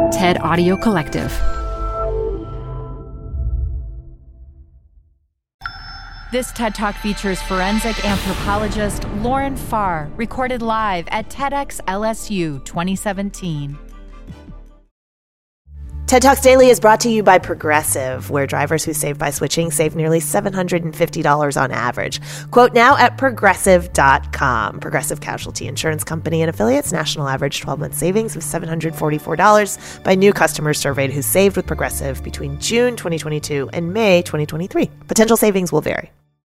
TED Audio Collective. This TED Talk features forensic anthropologist Lauren Farr, recorded live at TEDx LSU 2017. TED Talks Daily is brought to you by Progressive, where drivers who save by switching save nearly $750 on average. Quote now at Progressive.com. Progressive Casualty Insurance Company and affiliates. National average 12-month savings of $744 by new customers surveyed who saved with Progressive between June 2022 and May 2023. Potential savings will vary.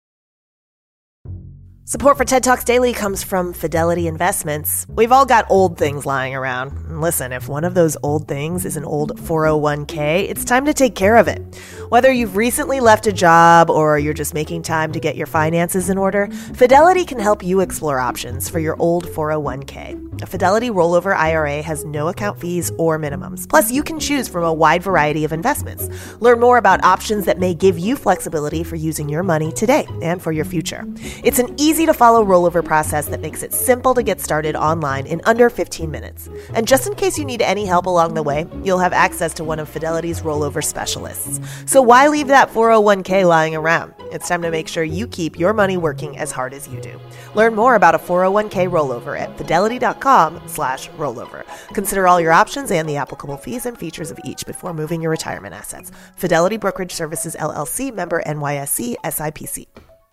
Support for TED Talks Daily comes from Fidelity Investments. We've all got old things lying around. And listen, if one of those old things is an old 401k, it's time to take care of it. Whether you've recently left a job or you're just making time to get your finances in order, Fidelity can help you explore options for your old 401k. A Fidelity rollover IRA has no account fees or minimums. Plus, you can choose from a wide variety of investments. Learn more about options that may give you flexibility for using your money today and for your future. It's an easy-to-follow rollover process that makes it simple to get started online in under 15 minutes. And just in case you need any help along the way, you'll have access to one of Fidelity's rollover specialists. So why leave that 401k lying around? It's time to make sure you keep your money working as hard as you do. Learn more about a 401k rollover at fidelity.com/rollover. Consider all your options and the applicable fees and features of each before moving your retirement assets. Fidelity Brokerage Services, LLC, member NYSE, SIPC.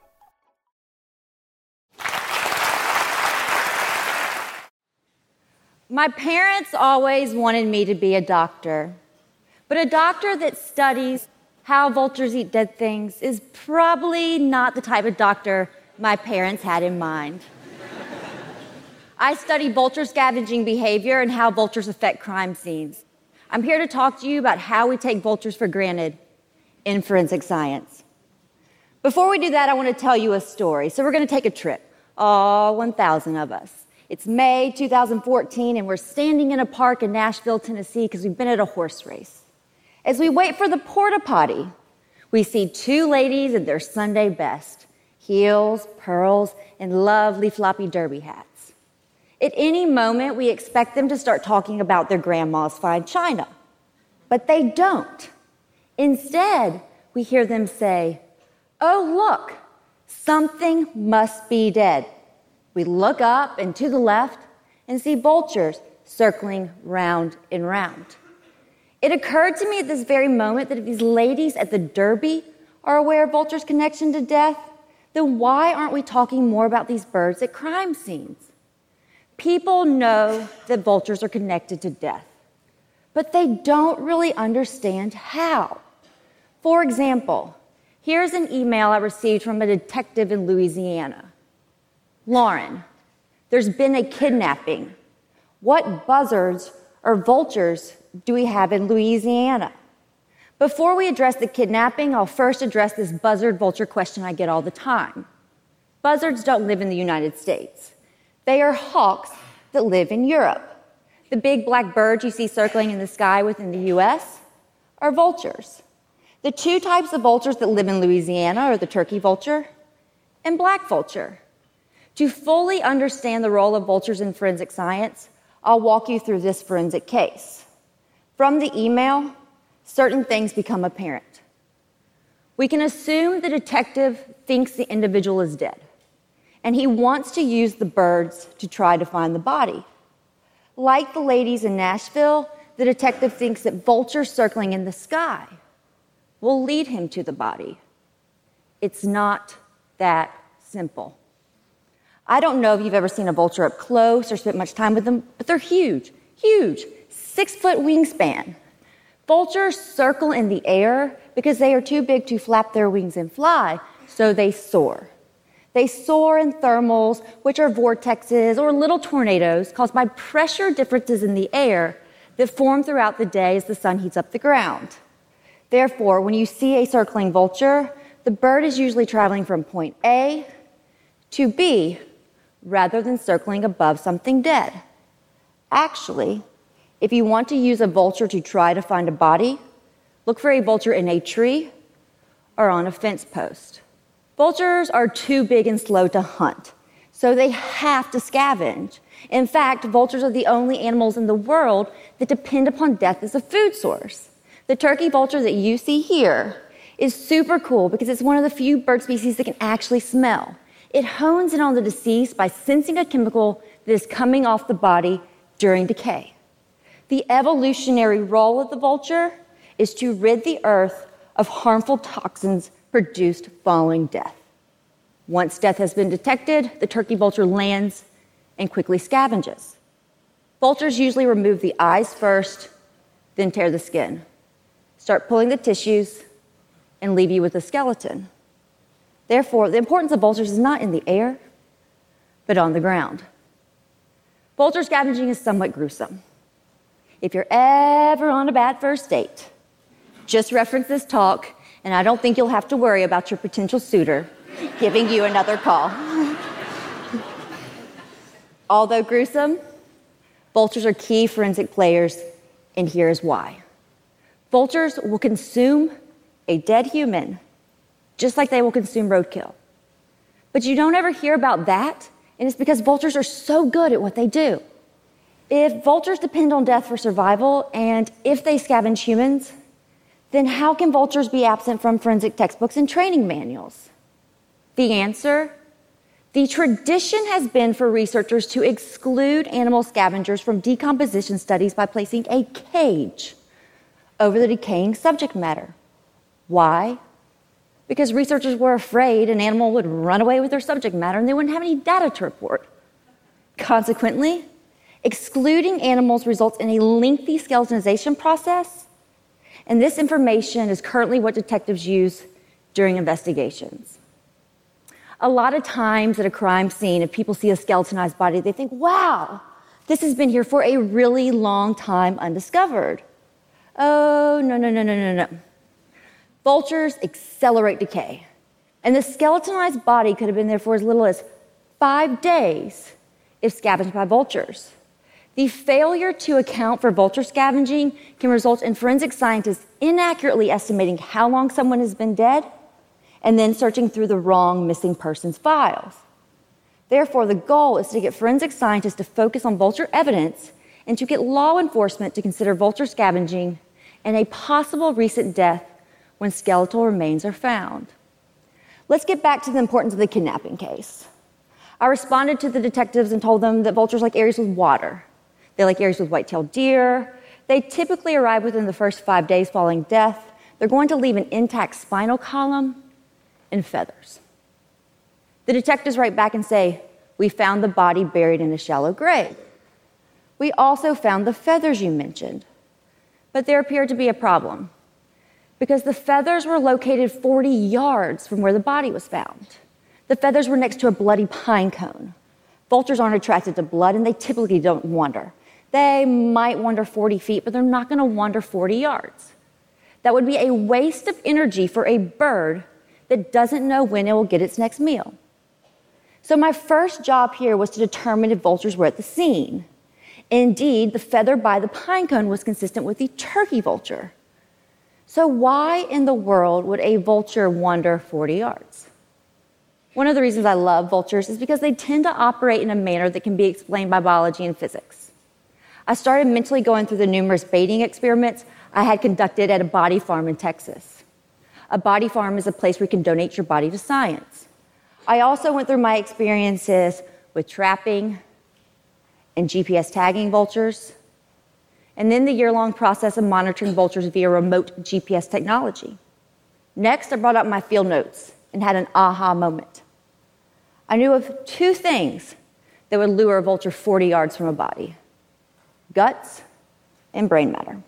My parents always wanted me to be a doctor, but a doctor that studies how vultures eat dead things is probably not the type of doctor my parents had in mind. I study vulture scavenging behavior and how vultures affect crime scenes. I'm here to talk to you about how we take vultures for granted in forensic science. Before we do that, I want to tell you a story. So we're going to take a trip, all 1,000 of us. It's May 2014, and we're standing in a park in Nashville, Tennessee, because we've been at a horse race. As we wait for the porta potty, we see two ladies in their Sunday best, heels, pearls, and lovely floppy derby hats. At any moment, we expect them to start talking about their grandma's fine china, but they don't. Instead, we hear them say, "Oh, look, something must be dead." We look up and to the left and see vultures circling round and round. It occurred to me at this very moment that if these ladies at the Derby are aware of vultures' connection to death, then why aren't we talking more about these birds at crime scenes? People know that vultures are connected to death, but they don't really understand how. For example, here's an email I received from a detective in Louisiana. "Lauren, there's been a kidnapping. What buzzards or vultures do we have in Louisiana?" Before we address the kidnapping, I'll first address this buzzard-vulture question I get all the time. Buzzards don't live in the United States. They are hawks that live in Europe. The big black birds you see circling in the sky within the U.S. are vultures. The two types of vultures that live in Louisiana are the turkey vulture and black vulture. To fully understand the role of vultures in forensic science, I'll walk you through this forensic case. From the email, certain things become apparent. We can assume the detective thinks the individual is dead, and he wants to use the birds to try to find the body. Like the ladies in Nashville, the detective thinks that vultures circling in the sky will lead him to the body. It's not that simple. I don't know if you've ever seen a vulture up close or spent much time with them, but they're huge, 6-foot wingspan. Vultures circle in the air because they are too big to flap their wings and fly, so they soar. They soar in thermals, which are vortexes or little tornadoes caused by pressure differences in the air that form throughout the day as the sun heats up the ground. Therefore, when you see a circling vulture, the bird is usually traveling from point A to B rather than circling above something dead. Actually, if you want to use a vulture to try to find a body, look for a vulture in a tree or on a fence post. Vultures are too big and slow to hunt, so they have to scavenge. In fact, vultures are the only animals in the world that depend upon death as a food source. The turkey vulture that you see here is super cool because it's one of the few bird species that can actually smell. It hones in on the deceased by sensing a chemical that is coming off the body during decay. The evolutionary role of the vulture is to rid the earth of harmful toxins produced following death. Once death has been detected, the turkey vulture lands and quickly scavenges. Vultures usually remove the eyes first, then tear the skin, start pulling the tissues, and leave you with a skeleton. Therefore, the importance of vultures is not in the air, but on the ground. Vulture scavenging is somewhat gruesome. If you're ever on a bad first date, just reference this talk, and I don't think you'll have to worry about your potential suitor giving you another call. Although gruesome, vultures are key forensic players, and here's why. Vultures will consume a dead human just like they will consume roadkill. But you don't ever hear about that, and it's because vultures are so good at what they do. If vultures depend on death for survival, and if they scavenge humans, then how can vultures be absent from forensic textbooks and training manuals? The answer? The tradition has been for researchers to exclude animal scavengers from decomposition studies by placing a cage over the decaying subject matter. Why? Because researchers were afraid an animal would run away with their subject matter and they wouldn't have any data to report. Consequently, excluding animals results in a lengthy skeletonization process, and this information is currently what detectives use during investigations. A lot of times at a crime scene, if people see a skeletonized body, they think, wow, this has been here for a really long time undiscovered. Oh, no. Vultures accelerate decay, and the skeletonized body could have been there for as little as 5 days if scavenged by vultures. The failure to account for vulture scavenging can result in forensic scientists inaccurately estimating how long someone has been dead and then searching through the wrong missing persons files. Therefore, the goal is to get forensic scientists to focus on vulture evidence and to get law enforcement to consider vulture scavenging and a possible recent death when skeletal remains are found. Let's get back to the importance of the kidnapping case. I responded to the detectives and told them that vultures like areas with water. They like areas with white-tailed deer. They typically arrive within the first 5 days following death. They're going to leave an intact spinal column and feathers. The detectives write back and say, we found the body buried in a shallow grave. We also found the feathers you mentioned. But there appeared to be a problem because the feathers were located 40 yards from where the body was found. The feathers were next to a bloody pine cone. Vultures aren't attracted to blood, and they typically don't wander. They might wander 40 feet, but they're not going to wander 40 yards. That would be a waste of energy for a bird that doesn't know when it will get its next meal. So my first job here was to determine if vultures were at the scene. Indeed, the feather by the pine cone was consistent with the turkey vulture. So why in the world would a vulture wander 40 yards? One of the reasons I love vultures is because they tend to operate in a manner that can be explained by biology and physics. I started mentally going through the numerous baiting experiments I had conducted at a body farm in Texas. A body farm is a place where you can donate your body to science. I also went through my experiences with trapping and GPS tagging vultures, and then the year-long process of monitoring vultures via remote GPS technology. Next, I brought out my field notes and had an aha moment. I knew of 2 things that would lure a vulture 40 yards from a body: guts and brain matter.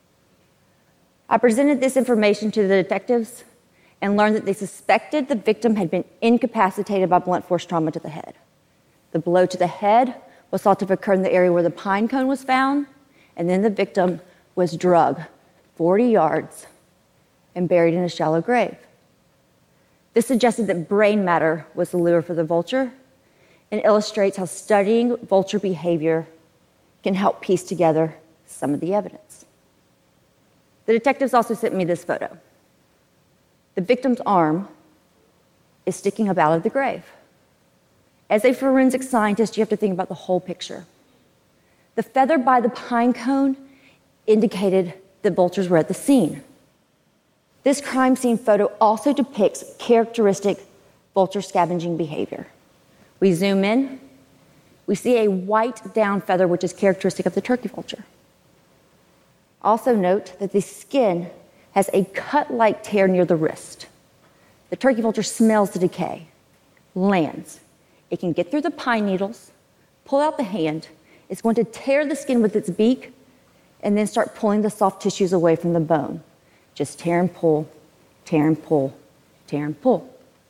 I presented this information to the detectives and learned that they suspected the victim had been incapacitated by blunt force trauma to the head. The blow to the head was thought to have occurred in the area where the pine cone was found, and then the victim was drugged 40 yards and buried in a shallow grave. This suggested that brain matter was the lure for the vulture and illustrates how studying vulture behavior can help piece together some of the evidence. The detectives also sent me this photo. The victim's arm is sticking up out of the grave. As a forensic scientist, you have to think about the whole picture. The feather by the pine cone indicated that vultures were at the scene. This crime scene photo also depicts characteristic vulture scavenging behavior. We zoom in, we see a white down feather, which is characteristic of the turkey vulture. Also note that the skin has a cut-like tear near the wrist. The turkey vulture smells the decay, lands. It can get through the pine needles, pull out the hand. It's going to tear the skin with its beak and then start pulling the soft tissues away from the bone. Just tear and pull, tear and pull, tear and pull.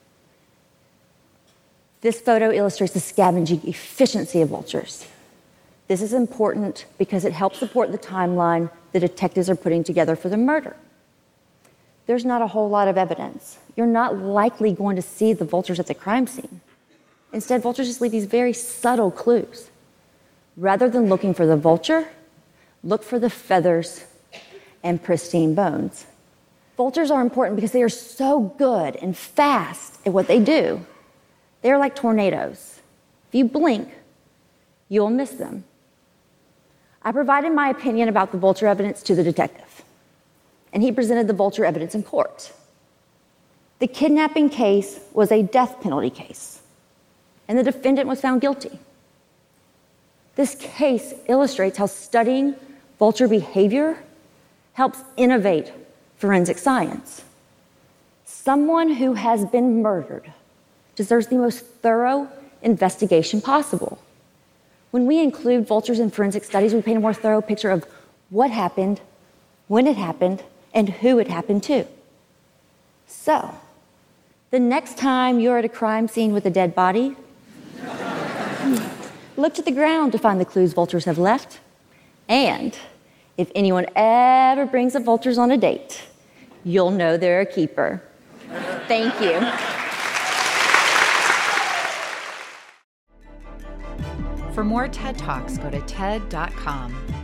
This photo illustrates the scavenging efficiency of vultures. This is important because it helps support the timeline the detectives are putting together for the murder. There's not a whole lot of evidence. You're not likely going to see the vultures at the crime scene. Instead, vultures just leave these very subtle clues. Rather than looking for the vulture, look for the feathers and pristine bones. Vultures are important because they are so good and fast at what they do. They're like tornadoes. If you blink, you'll miss them. I provided my opinion about the vulture evidence to the detective, and he presented the vulture evidence in court. The kidnapping case was a death penalty case, and the defendant was found guilty. This case illustrates how studying vulture behavior helps innovate forensic science. Someone who has been murdered deserves the most thorough investigation possible. When we include vultures in forensic studies, we paint a more thorough picture of what happened, when it happened, and who it happened to. So, the next time you're at a crime scene with a dead body, look to the ground to find the clues vultures have left. And if anyone ever brings up vultures on a date, you'll know they're a keeper. Thank you. For more TED Talks, go to TED.com.